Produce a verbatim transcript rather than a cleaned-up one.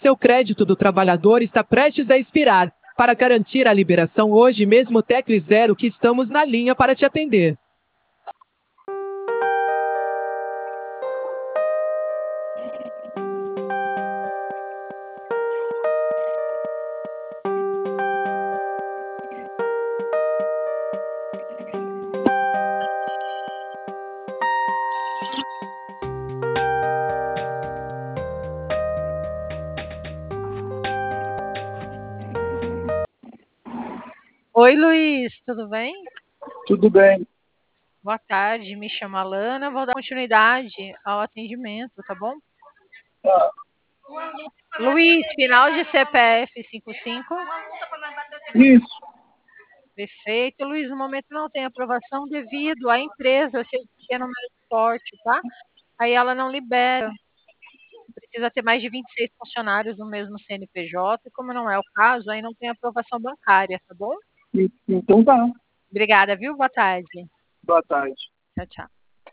Seu crédito do trabalhador está prestes a expirar. Para garantir a liberação hoje mesmo, tecle zero que estamos na linha para te atender. Oi, Luiz, tudo bem? Tudo bem. Boa tarde, me chamo Alana, vou dar continuidade ao atendimento, tá bom? Ah, Luiz, final de C P F cinquenta e cinco. isso. Perfeito. Luiz, no momento não tem aprovação devido à empresa ser de pequeno médio porte, tá? Aí ela não libera. Precisa ter mais de vinte e seis funcionários no mesmo C N P J, e como não é o caso, aí não tem aprovação bancária, tá bom? Então tá. Obrigada, viu? Boa tarde. Boa tarde. Tchau, tchau.